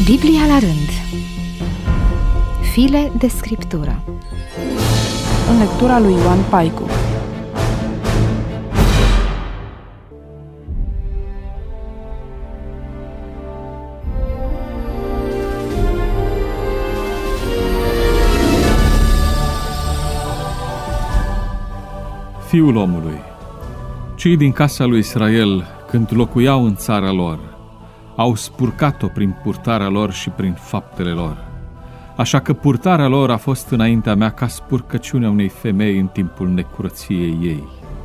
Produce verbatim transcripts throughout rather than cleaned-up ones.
Biblia la rând. File de scriptură. În lectura lui Ioan Paicu. Fiul omului. Cei din casa lui Israel, când locuiau în țara lor, au spurcat-o prin purtarea lor și prin faptele lor. Așa că purtarea lor a fost înaintea mea ca spurcăciunea unei femei în timpul necurăției ei.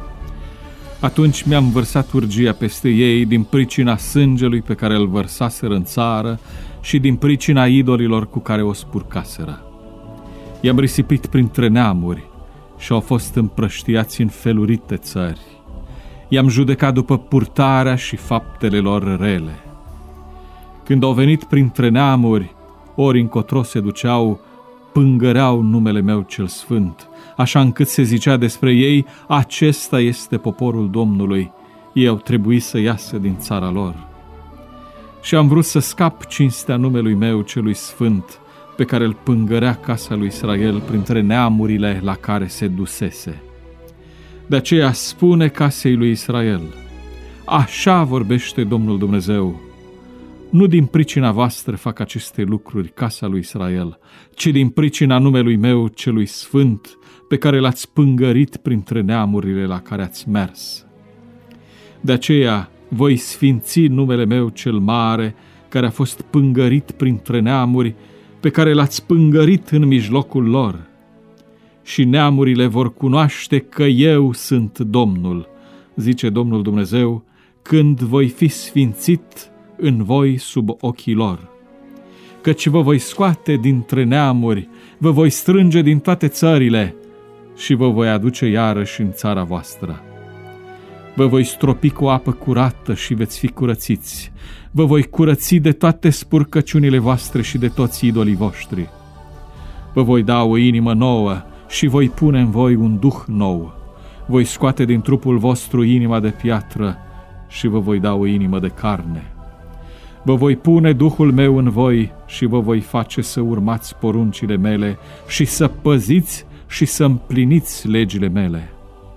Atunci mi-am vărsat urgia peste ei din pricina sângelui pe care îl vărsaseră în țară și din pricina idolilor cu care o spurcaseră. I-am risipit printre neamuri și au fost împrăștiați în felurite țări. I-am judecat după purtarea și faptele lor rele. Când au venit printre neamuri, ori încotro se duceau, pângăreau numele meu cel sfânt, așa încât se zicea despre ei, acesta este poporul Domnului, ei au trebuit să iasă din țara lor. Și am vrut să scap cinstea numelui meu celui sfânt, pe care îl pângărea casa lui Israel printre neamurile la care se dusese. De aceea spune casei lui Israel, așa vorbește Domnul Dumnezeu, nu din pricina voastră fac aceste lucruri, casa lui Israel, ci din pricina numelui meu celui sfânt, pe care l-ați pângărit printre neamurile la care ați mers. De aceea voi sfinți numele meu cel mare, care a fost pângărit printre neamuri, pe care l-ați pângărit în mijlocul lor. Și neamurile vor cunoaște că eu sunt Domnul, zice Domnul Dumnezeu, când voi fi sfințit în voi sub ochii lor. Căci vă voi scoate dintre neamuri, vă voi strânge din toate țările și vă voi aduce iarăși în țara voastră. Vă voi stropi cu apă curată și veți fi curățiți. Vă voi curăți de toate spurcăciunile voastre și de toți idolii voștri. Vă voi da o inimă nouă și voi pune în voi un duh nou. Voi scoate din trupul vostru inima de piatră și vă voi da o inimă de carne. Vă voi pune Duhul meu în voi și vă voi face să urmați poruncile mele și să păziți și să împliniți legile mele.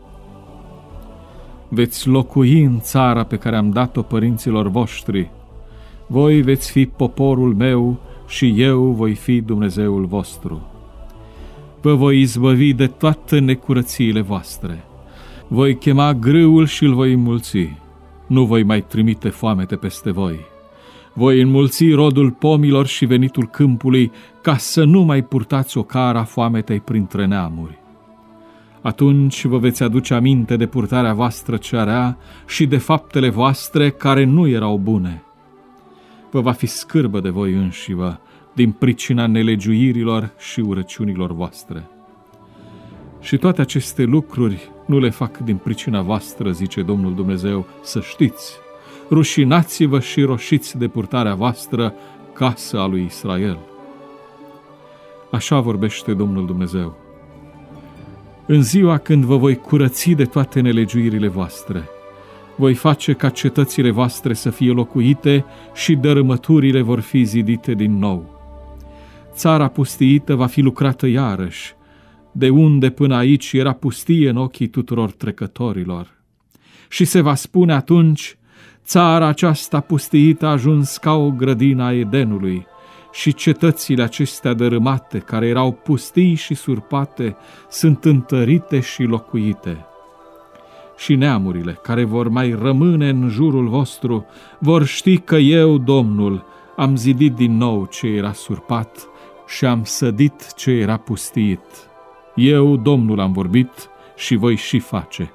Veți locui în țara pe care am dat-o părinților voștri. Voi veți fi poporul meu și eu voi fi Dumnezeul vostru. Vă voi izbăvi de toate necurățiile voastre. Voi chema grâul și îl voi înmulți. Nu voi mai trimite foamete peste voi. Voi înmulți rodul pomilor și venitul câmpului, ca să nu mai purtați ocara foametei printre neamuri. Atunci vă veți aduce aminte de purtarea voastră cea rea și de faptele voastre care nu erau bune. Vă va fi scârbă de voi înșivă, din pricina nelegiuirilor și urăciunilor voastre. Și toate aceste lucruri nu le fac din pricina voastră, zice Domnul Dumnezeu, să știți. Rușinați-vă și roșiți de purtarea voastră, casă a lui Israel. Așa vorbește Domnul Dumnezeu. În ziua când vă voi curăți de toate nelegiuirile voastre, voi face ca cetățile voastre să fie locuite și dărâmăturile vor fi zidite din nou. Țara pustiită va fi lucrată iarăși, de unde până aici era pustie în ochii tuturor trecătorilor. Și se va spune atunci, țara aceasta pustiită a ajuns ca o grădină a Edenului și cetățile acestea dărâmate, care erau pustii și surpate, sunt întărite și locuite. Și neamurile care vor mai rămâne în jurul vostru vor ști că eu, Domnul, am zidit din nou ce era surpat și am sădit ce era pustiit. Eu, Domnul, am vorbit și voi și face.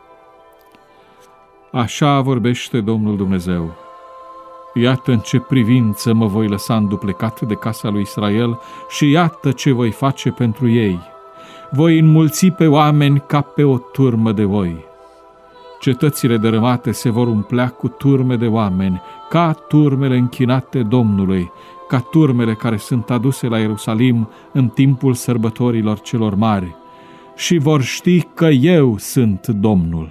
Așa vorbește Domnul Dumnezeu. Iată în ce privință mă voi lăsa înduplecat de casa lui Israel și iată ce voi face pentru ei. Voi înmulți pe oameni ca pe o turmă de oi. Cetățile dărâmate se vor umplea cu turme de oameni, ca turmele închinate Domnului, ca turmele care sunt aduse la Ierusalim în timpul sărbătorilor celor mari, și vor ști că eu sunt Domnul.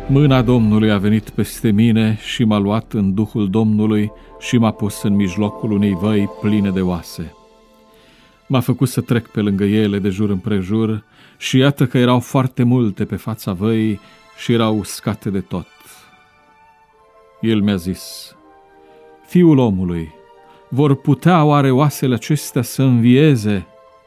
Mâna Domnului a venit peste mine și m-a luat în Duhul Domnului și m-a pus în mijlocul unei văi pline de oase. M-a făcut să trec pe lângă ele de jur împrejur și iată că erau foarte multe pe fața văii și erau uscate de tot. El mi-a zis: Fiul omului, vor putea oare oasele acestea să învieze?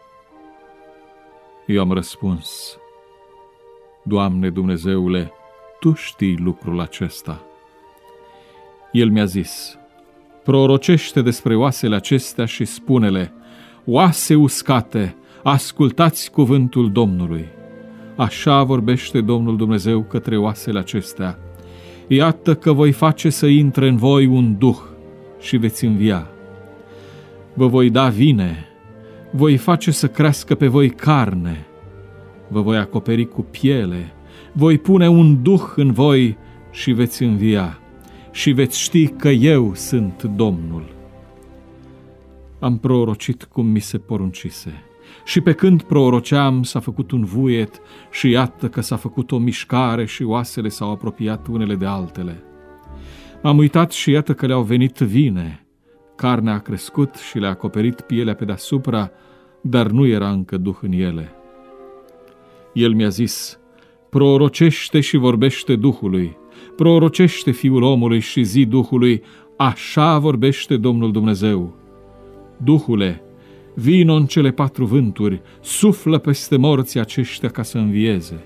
Eu am răspuns: Doamne Dumnezeule, Tu știi lucrul acesta. El mi-a zis: Prorocește despre oasele acestea și spune-le: Oase uscate, ascultați cuvântul Domnului. Așa vorbește Domnul Dumnezeu către oasele acestea: Iată că voi face să intre în voi un duh și veți învia. Vă voi da vine, voi face să crească pe voi carne, vă voi acoperi cu piele, voi pune un duh în voi și veți învia și veți ști că eu sunt Domnul. Am prorocit cum mi se poruncise și pe când proroceam s-a făcut un vuiet și iată că s-a făcut o mișcare și oasele s-au apropiat unele de altele. M-am uitat și iată că le-au venit vine, carnea a crescut și le-a acoperit pielea pe deasupra, dar nu era încă duh în ele. El mi-a zis: Prorocește și vorbește Duhului, prorocește Fiul omului și zi Duhului: Așa vorbește Domnul Dumnezeu. Duhule, vino în cele patru vânturi, suflă peste morții aceștia ca să învieze.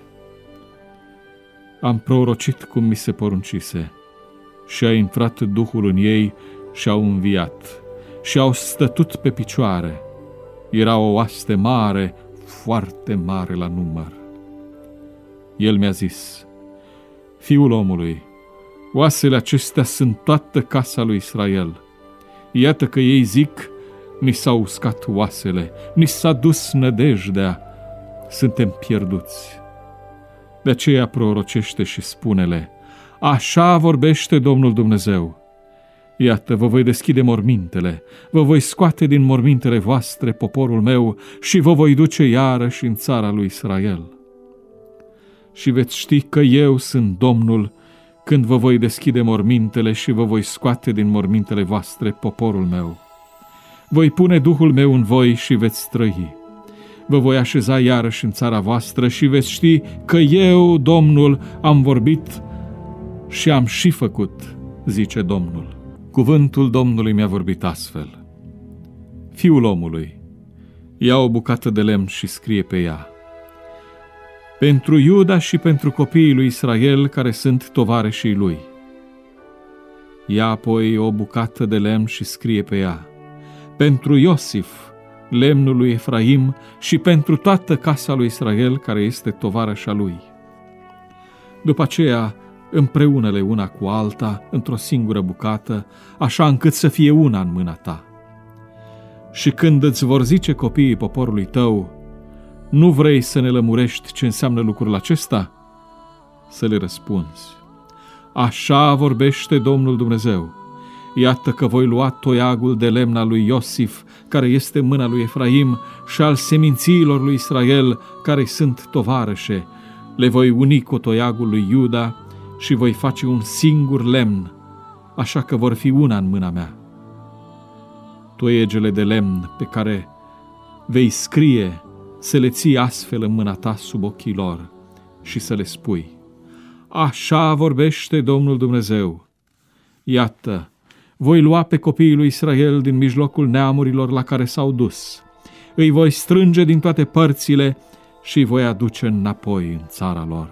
Am prorocit cum mi se poruncise și a intrat Duhul în ei și au înviat și au stătut pe picioare. Era o oaste mare, foarte mare la număr. El mi-a zis: Fiul omului, oasele acestea sunt toată casa lui Israel. Iată că ei zic: Ni s-au uscat oasele, ni s-a dus nădejdea, suntem pierduți. De aceea prorocește și spune-le: Așa vorbește Domnul Dumnezeu. Iată, vă voi deschide mormintele, vă voi scoate din mormintele voastre poporul meu și vă voi duce iarăși în țara lui Israel. Și veți ști că eu sunt Domnul când vă voi deschide mormintele și vă voi scoate din mormintele voastre poporul meu. Voi pune Duhul meu în voi și veți trăi. Vă voi așeza iarăși în țara voastră și veți ști că eu, Domnul, am vorbit și am și făcut, zice Domnul. Cuvântul Domnului mi-a vorbit astfel: Fiul omului, ia o bucată de lemn și scrie pe ea: Pentru Iuda și pentru copiii lui Israel care sunt tovarășii lui. Ia apoi o bucată de lemn și scrie pe ea: Pentru Iosif, lemnul lui Efraim, și pentru toată casa lui Israel care este tovarășa lui. După aceea, împreună-le una cu alta, într-o singură bucată, așa încât să fie una în mâna ta. Și când îți vor zice copiii poporului tău: Nu vrei să ne lămurești ce înseamnă lucrul acesta? Să le răspunzi: Așa vorbește Domnul Dumnezeu. Iată că voi lua toiagul de lemn al lui Iosif, care este mâna lui Efraim, și al semințiilor lui Israel, care sunt tovarășe. Le voi uni cu toiagul lui Iuda și voi face un singur lemn, așa că vor fi una în mâna mea. Toiegele de lemn pe care vei scrie, să le ții astfel în mâna ta sub ochii lor și să le spui: Așa vorbește Domnul Dumnezeu. Iată, voi lua pe copiii lui Israel din mijlocul neamurilor la care s-au dus. Îi voi strânge din toate părțile și îi voi aduce înapoi în țara lor.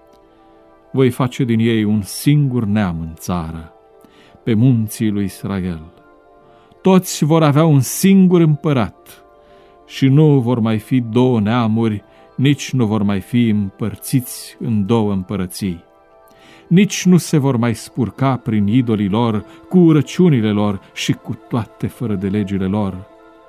Voi face din ei un singur neam în țară, pe munții lui Israel. Toți vor avea un singur împărat și nu vor mai fi două neamuri, nici nu vor mai fi împărțiți în două împărății. Nici nu se vor mai spurca prin idolii lor, cu urăciunile lor și cu toate fără de legile lor.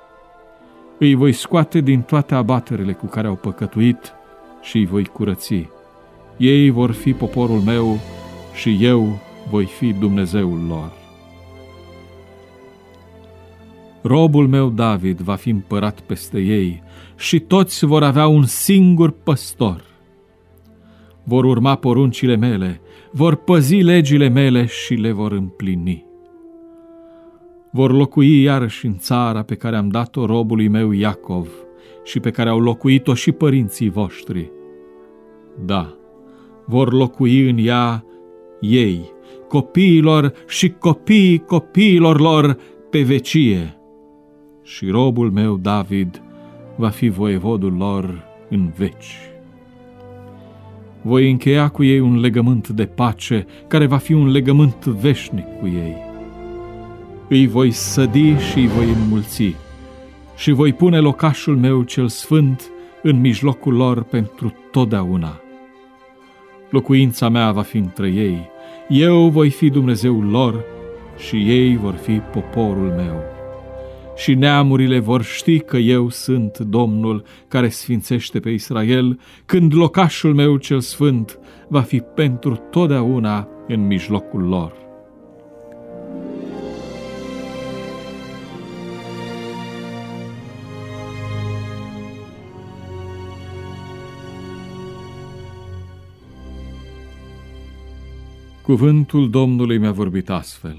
Îi voi scoate din toate abaterele cu care au păcătuit și îi voi curăți. Ei vor fi poporul meu și eu voi fi Dumnezeul lor. Robul meu David va fi împărat peste ei și toți vor avea un singur păstor. vor urma poruncile mele, vor păzi legile mele și le vor împlini. Vor locui iarăși în țara pe care am dat-o robului meu Iacov și pe care au locuit-o și părinții voștri. Da, vor locui în ea ei, copiilor și copiii copiilor lor pe vecie. Și robul meu David va fi voievodul lor în veci. Voi încheia cu ei un legământ de pace, care va fi un legământ veșnic cu ei. Îi voi sădi și îi voi înmulți și voi pune locașul meu cel sfânt în mijlocul lor pentru totdeauna. Locuința mea va fi între ei, eu voi fi Dumnezeul lor și ei vor fi poporul meu. Și neamurile vor ști că eu sunt Domnul care sfințește pe Israel, când locașul meu cel sfânt va fi pentru totdeauna în mijlocul lor. Cuvântul Domnului mi-a vorbit astfel: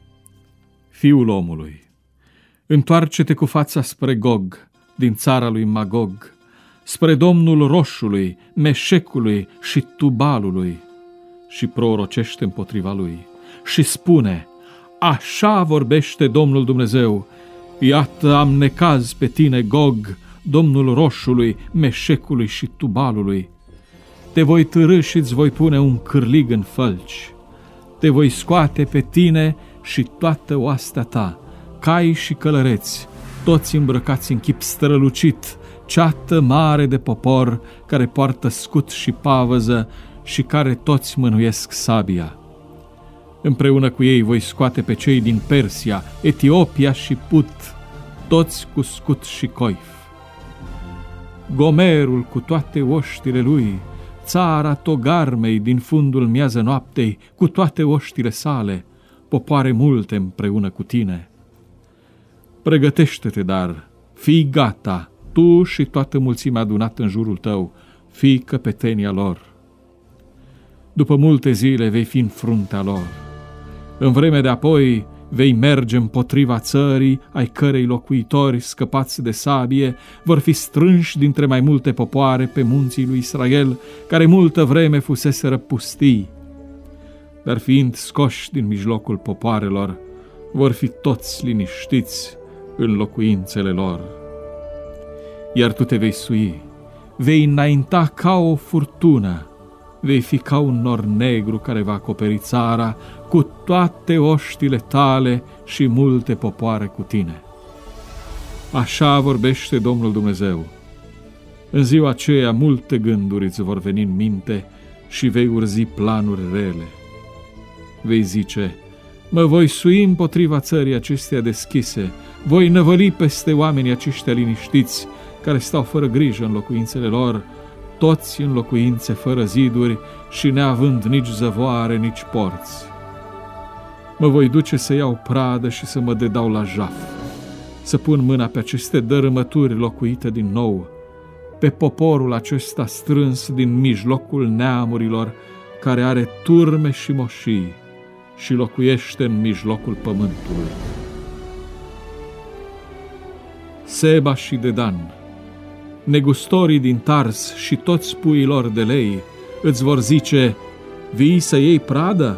Fiul omului, întoarce-te cu fața spre Gog, din țara lui Magog, spre Domnul Roșului, Meșecului și Tubalului, și prorocește împotriva lui și spune: așa vorbește Domnul Dumnezeu, iată am necaz pe tine, Gog, Domnul Roșului, Meșecului și Tubalului. Te voi târî și îți voi pune un cârlig în fălci. Te voi scoate pe tine și toată oastea ta, cai și călăreți, toți îmbrăcați în chip strălucit, ceată mare de popor care poartă scut și pavăză și care toți mânuiesc sabia. Împreună cu ei voi scoate pe cei din Persia, Etiopia și Put, toți cu scut și coif. Gomerul cu toate oștile lui, țara Togarmei din fundul miază noaptei, cu toate oștile sale, popoare multe împreună cu tine. Pregătește-te, dar, fii gata, tu și toată mulțimea adunată în jurul tău, fii căpetenia lor. După multe zile vei fi în fruntea lor. În vreme de apoi vei merge împotriva țării, ai cărei locuitori, scăpați de sabie, vor fi strânși dintre mai multe popoare pe munții lui Israel, care multă vreme fuseseră pustii. Dar fiind scoși din mijlocul popoarelor, vor fi toți liniștiți în locuințele lor. Iar tu te vei sui, vei înainta ca o furtună, vei fi ca un nor negru care va acoperi țara cu toate oștile tale și multe popoare cu tine. Așa vorbește Domnul Dumnezeu. În ziua aceea multe gânduri îți vor veni în minte și vei urzi planuri rele. Vei zice: mă voi sui împotriva țării acesteia deschise, voi năvăli peste oamenii aceștia liniștiți, care stau fără grijă în locuințele lor, toți în locuințe fără ziduri și neavând nici zăvoare, nici porți. Mă voi duce să iau pradă și să mă dedau la jaf, să pun mâna pe aceste dărâmături locuite din nou, pe poporul acesta strâns din mijlocul neamurilor, care are turme și moșii și locuiește în mijlocul pământului. Seba și Dedan, negustorii din Tars și toți puii lor de lei îți vor zice: vii să iei pradă?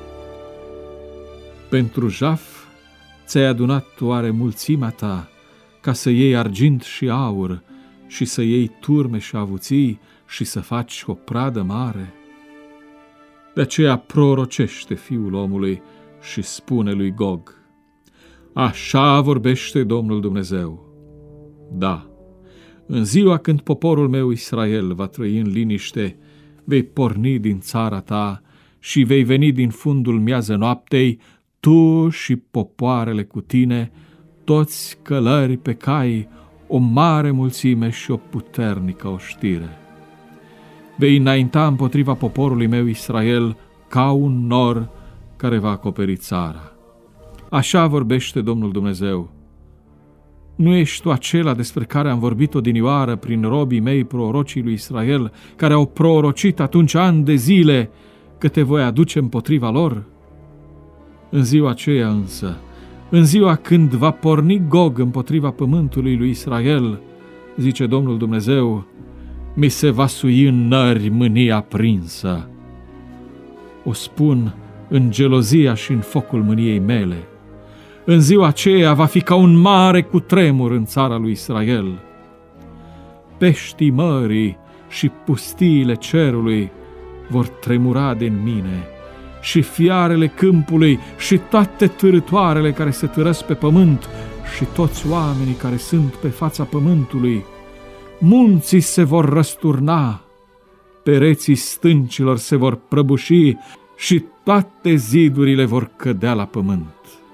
Pentru jaf ți-ai adunat oare mulțimea ta, ca să iei argint și aur și să iei turme și avuții și să faci o pradă mare? De aceea prorocește, Fiul omului, și spune lui Gog: așa vorbește Domnul Dumnezeu. Da, în ziua când poporul meu Israel va trăi în liniște, vei porni din țara ta și vei veni din fundul miază noaptei, tu și popoarele cu tine, toți călări pe cai, o mare mulțime și o puternică oștire. Vei înainta împotriva poporului meu Israel ca un nor care va acoperi țara. Așa vorbește Domnul Dumnezeu: Nu ești tu acela despre care am vorbit odinioară prin robii mei prorocii lui Israel, care au prorocit atunci ani de zile că te voi aduce împotriva lor? În ziua aceea însă, în ziua când va porni Gog împotriva pământului lui Israel, zice Domnul Dumnezeu, mi se va sui în nări mânia prinsă. O spun în gelozia și în focul mâniei mele. În ziua aceea va fi ca un mare cutremur în țara lui Israel. Peștii mării și pustiile cerului vor tremura din mine, și fiarele câmpului și toate târătoarele care se târăsc pe pământ și toți oamenii care sunt pe fața pământului. Munții se vor răsturna, pereții stâncilor se vor prăbuși și toate zidurile vor cădea la pământ.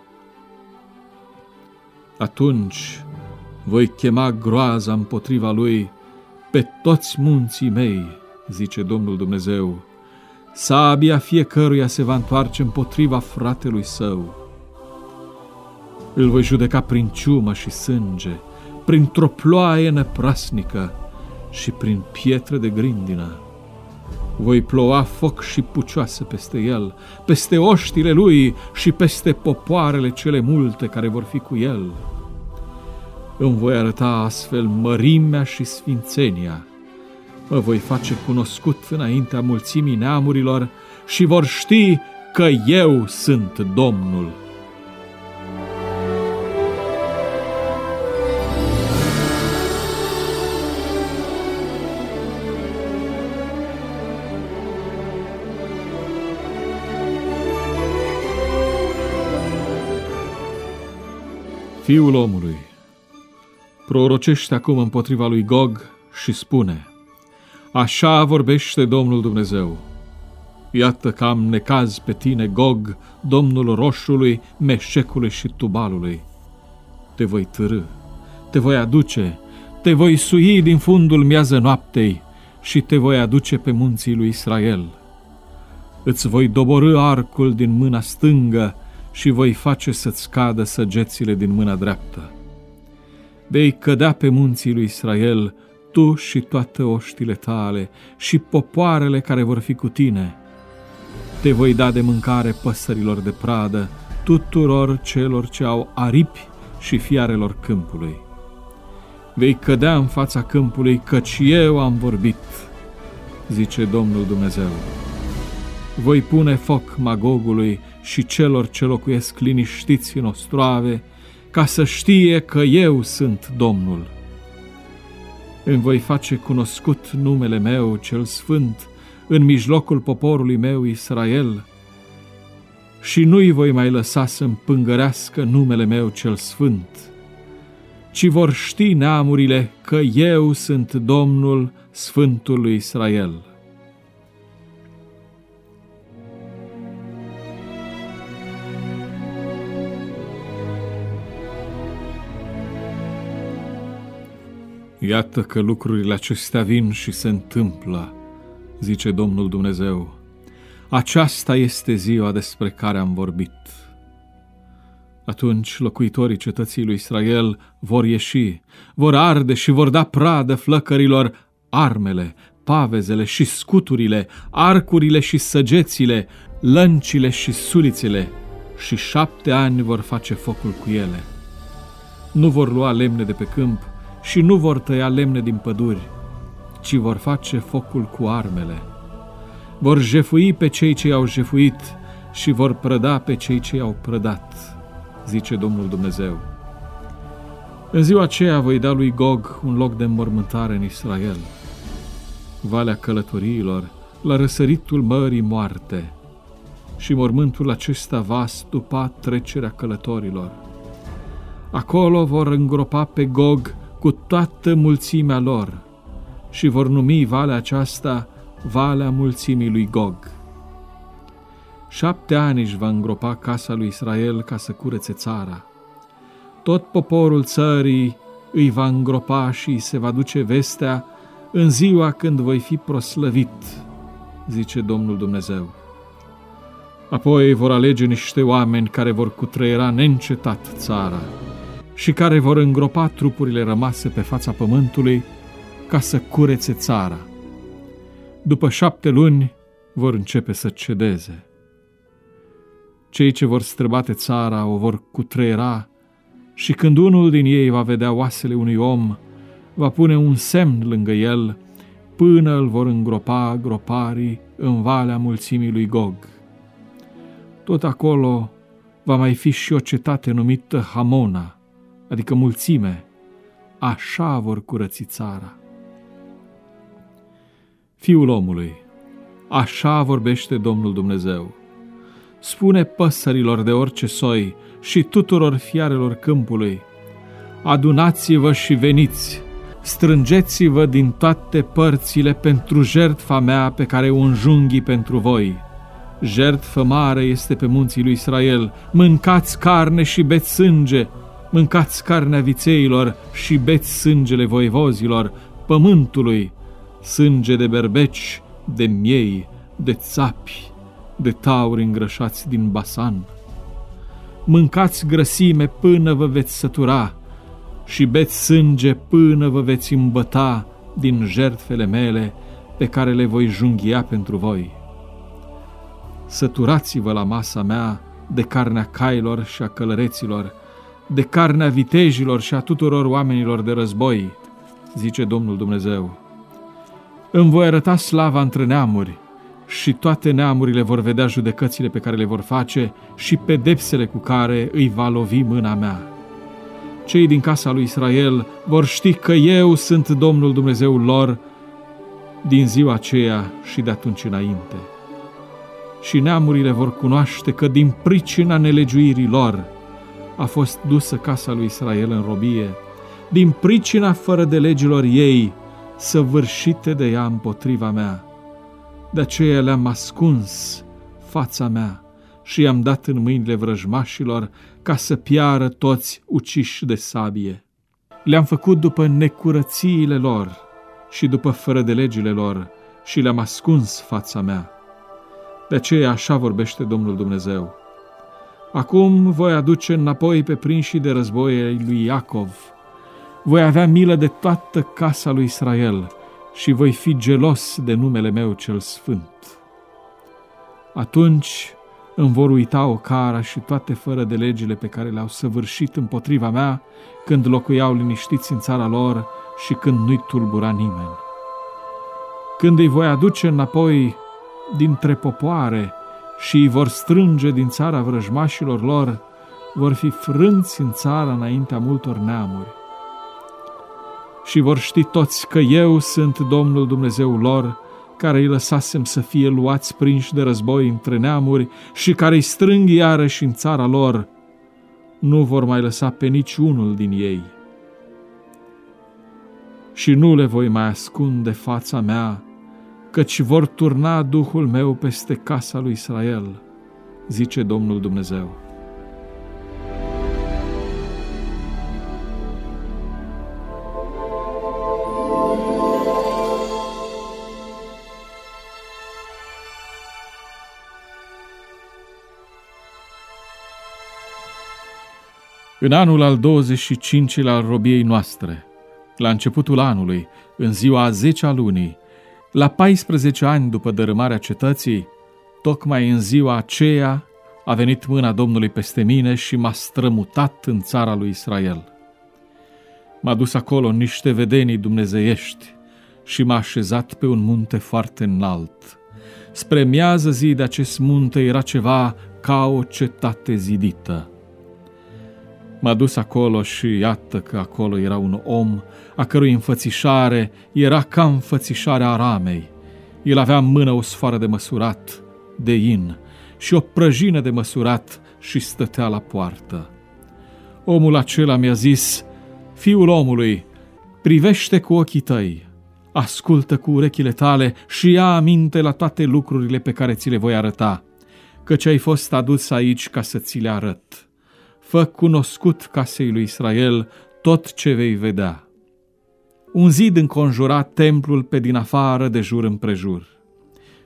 Atunci voi chema groaza împotriva lui pe toți munții mei, zice Domnul Dumnezeu. Sabia fiecăruia se va întoarce împotriva fratelui său. Îl voi judeca prin ciumă și sânge, printr-o ploaie neprasnică și prin pietre de grindină. Voi ploua foc și pucioasă peste el, peste oștile lui și peste popoarele cele multe care vor fi cu el. Îmi voi arăta astfel mărimea și sfințenia. Mă voi face cunoscut înaintea mulțimii neamurilor și vor ști că eu sunt Domnul. Fiul omului, prorocește acum împotriva lui Gog și spune: așa vorbește Domnul Dumnezeu. Iată că am necaz pe tine, Gog, domnul roșului, Meșecului și Tubalului. Te voi târî, te voi aduce, te voi sui din fundul miază noaptei și te voi aduce pe munții lui Israel. Îți voi doborî arcul din mâna stângă și voi face să-ți cadă săgețile din mâna dreaptă. Vei cădea pe munții lui Israel, tu și toate oștile tale și popoarele care vor fi cu tine. Te voi da de mâncare păsărilor de pradă, tuturor celor ce au aripi și fiarelor câmpului. Vei cădea în fața câmpului, căci eu am vorbit, zice Domnul Dumnezeu. Voi pune foc Magogului și celor ce locuiesc liniștiți în ostroave, ca să știe că eu sunt Domnul. Îmi voi face cunoscut numele meu cel sfânt în mijlocul poporului meu Israel și nu-i voi mai lăsa să împângărească numele meu cel sfânt, ci vor ști neamurile că eu sunt Domnul, Sfântul lui Israel. Iată că lucrurile acestea vin și se întâmplă, zice Domnul Dumnezeu. Aceasta este ziua despre care am vorbit. Atunci locuitorii cetății lui Israel vor ieși, vor arde și vor da pradă flăcărilor armele, pavezele și scuturile, arcurile și săgețile, lăncile și sulițele, și șapte ani vor face focul cu ele. Nu vor lua lemne de pe câmp și nu vor tăia lemne din păduri, ci vor face focul cu armele. Vor jefui pe cei ce i-au jefuit și vor prăda pe cei ce i-au prădat, zice Domnul Dumnezeu. În ziua aceea voi da lui Gog un loc de înmormântare în Israel, Valea Călătoriilor, la răsăritul Mării Moarte, și mormântul acesta va stupa trecerea călătorilor. Acolo vor îngropa pe Gog cu toată mulțimea lor și vor numi valea aceasta Valea Mulțimii lui Gog. Șapte ani își va îngropa casa lui Israel ca să curețe țara. Tot poporul țării îi va îngropa și se va duce vestea în ziua când voi fi proslăvit, zice Domnul Dumnezeu. Apoi vor alege niște oameni care vor cutreiera neîncetat țara și care vor îngropa trupurile rămase pe fața pământului ca să curețe țara. După șapte luni vor începe să cedeze. Cei ce vor străbate țara o vor cutreiera și când unul din ei va vedea oasele unui om, va pune un semn lângă el până îl vor îngropa groparii în valea mulțimii lui Gog. Tot acolo va mai fi și o cetate numită Hamona, adică mulțime. Așa vor curăți țara. Fiul omului, așa vorbește Domnul Dumnezeu. Spune păsărilor de orice soi și tuturor fiarelor câmpului: adunați-vă și veniți, strângeți-vă din toate părțile pentru jertfa mea pe care o înjunghi pentru voi. Jertfă mare este pe munții lui Israel, mâncați carne și beți sânge, mâncați carnea vițeilor și beți sângele voievozilor pământului, sânge de berbeci, de miei, de țapi, de tauri îngrășați din Basan. Mâncați grăsime până vă veți sătura și beți sânge până vă veți îmbăta din jertfele mele pe care le voi junghia pentru voi. Săturați-vă la masa mea de carnea cailor și a călăreților, de carnea vitejilor și a tuturor oamenilor de război, zice Domnul Dumnezeu. Îmi voi arăta slava între neamuri și toate neamurile vor vedea judecățile pe care le vor face și pedepsele cu care îi va lovi mâna mea. Cei din casa lui Israel vor ști că eu sunt Domnul Dumnezeul lor din ziua aceea și de atunci înainte. Și neamurile vor cunoaște că din pricina nelegiuirii lor a fost dusă casa lui Israel în robie, din pricina fără de legilor ei, săvârșite de ea împotriva mea. De aceea le-am ascuns fața mea și i-am dat în mâinile vrăjmașilor ca să piară toți uciși de sabie. Le-am făcut după necurățiile lor și după fără de legile lor și le-am ascuns fața mea. De aceea așa vorbește Domnul Dumnezeu. Acum voi aduce înapoi pe prinșii de război ai lui Iacov. Voi avea milă de toată casa lui Israel și voi fi gelos de numele meu cel sfânt. Atunci îmi vor uita ocara și toate fără de legile pe care le-au săvârșit împotriva mea când locuiau liniștiți în țara lor și când nu-i tulbura nimeni. Când îi voi aduce înapoi dintre popoare și îi vor strânge din țara vrăjmașilor lor, vor fi frânți în țara înaintea multor neamuri. Și vor ști toți că eu sunt Domnul Dumnezeul lor, care îi lăsasem să fie luați prinși de război între neamuri și care îi strâng iarăși în țara lor. Nu vor mai lăsa pe niciunul din ei. Și nu le voi mai ascunde fața mea, căci vor turna Duhul meu peste casa lui Israel, zice Domnul Dumnezeu. În anul al douăzeci și cincilea al robiei noastre, la începutul anului, în ziua a zecea lunii, la paisprezece ani după dărâmarea cetății, tocmai în ziua aceea a venit mâna Domnului peste mine și m-a strămutat în țara lui Israel. M-a dus acolo în niște vedenii dumnezeiești și m-a așezat pe un munte foarte înalt. Spre miază zi de acest munte era ceva ca o cetate zidită. M-a dus acolo și iată că acolo era un om a cărui înfățișare era ca înfățișarea Aramei. El avea în mână o sfoară de măsurat, de in, și o prăjină de măsurat și stătea la poartă. Omul acela mi-a zis: Fiul omului, privește cu ochii tăi, ascultă cu urechile tale și ia aminte la toate lucrurile pe care ți le voi arăta, căci ai fost adus aici ca să ți le arăt. Fă cunoscut casei lui Israel tot ce vei vedea. Un zid înconjura templul pe din afară de jur împrejur.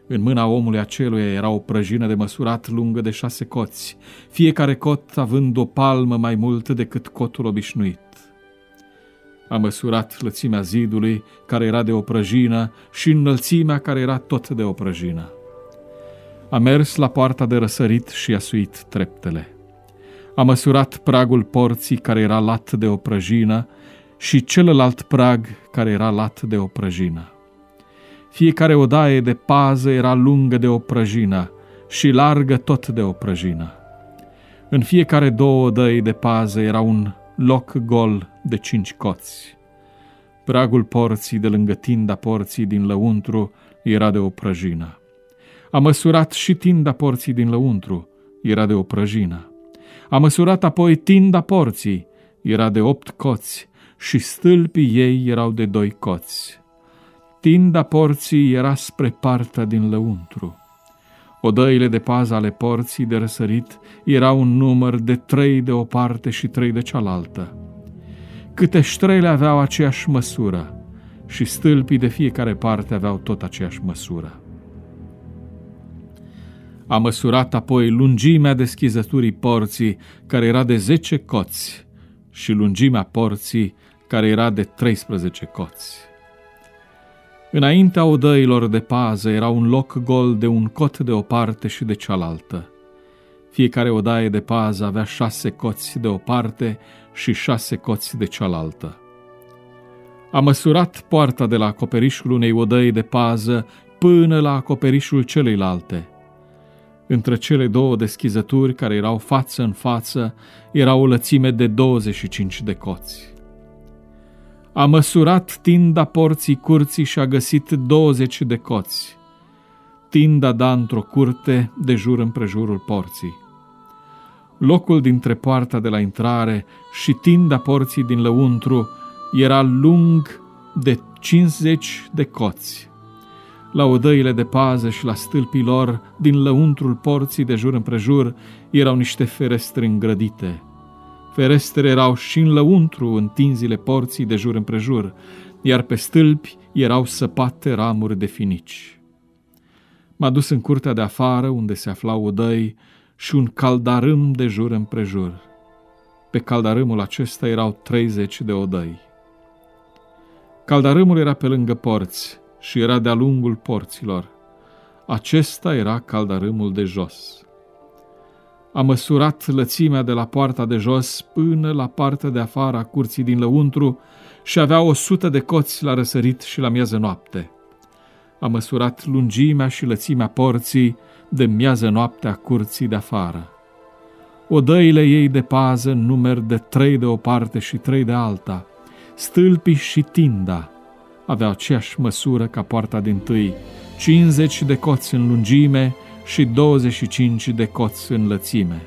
În mâna omului aceluia era o prăjină de măsurat lungă de șase coți, fiecare cot având o palmă mai mult decât cotul obișnuit. A măsurat lățimea zidului, care era de o prăjină, și înălțimea, care era tot de o prăjină. A mers la poarta de răsărit și a suit treptele. A măsurat pragul porții, care era lat de o prăjină, și celălalt prag, care era lat de o prăjină. Fiecare odaie de pază era lungă de o prăjină și largă tot de o prăjină. În fiecare două odăi de pază era un loc gol de cinci coți. Pragul porții de lângă tinda porții din lăuntru era de o prăjină. A măsurat și tinda porții din lăuntru, era de o prăjină. A măsurat apoi tinda porții, era de opt coți, și stâlpii ei erau de doi coți. Tinda porții era spre partea din lăuntru. Odăile de pază ale porții de răsărit erau un număr de trei de o parte și trei de cealaltă. Câte ștrele aveau aceeași măsură și stâlpii de fiecare parte aveau tot aceeași măsură. A măsurat apoi lungimea deschizăturii porții, care era de zece coți, și lungimea porții, care era de treisprezece coți. Înaintea odăilor de pază era un loc gol de un cot de o parte și de cealaltă. Fiecare odaie de pază avea șase coți de o parte și șase coți de cealaltă. A măsurat poarta de la acoperișul unei odăi de pază până la acoperișul celeilalte. Între cele două deschizături, care erau față în față, era o lățime de douăzeci și cinci de coți. A măsurat tinda porții curții și a găsit douăzeci de coți. Tinda da într-o curte de jur împrejurul porții. Locul dintre poarta de la intrare și tinda porții din lăuntru era lung de cincizeci de coți. La odăile de pază și la stâlpii lor, din lăuntrul porții de jur împrejur, erau niște ferestre îngrădite. Ferestre erau și în lăuntru întinzile porții de jur împrejur, iar pe stâlpi erau săpate ramuri de finici. M-a dus în curtea de afară, unde se aflau odăi, și un caldarâm de jur împrejur. Pe caldarâmul acesta erau treizeci de odăi. Caldarâmul era pe lângă porți și era de-a lungul porților. Acesta era caldarâmul de jos. A măsurat lățimea de la poarta de jos până la partea de afară a curții din lăuntru și avea o sută de coți la răsărit și la mieză noapte. A măsurat lungimea și lățimea porții de mieză noapte a curții de afară. Odăile ei de pază în număr de trei de o parte și trei de alta, stâlpii și tinda aveau aceeași măsură ca poarta dintâi, cincizeci de coți în lungime și douăzeci și cinci de coți în lățime.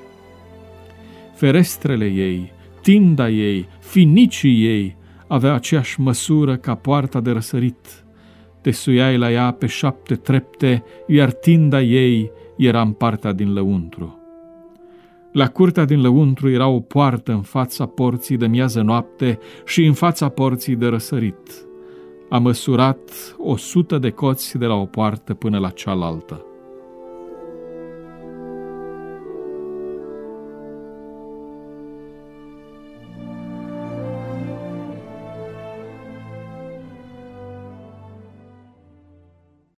Ferestrele ei, tinda ei, finicii ei aveau aceeași măsură ca poarta de răsărit. Te suiai la ea pe șapte trepte, iar tinda ei era în partea din lăuntru. La curtea din lăuntru era o poartă în fața porții de miază noapte și în fața porții de răsărit. A măsurat o sută de coți de la o poartă până la cealaltă.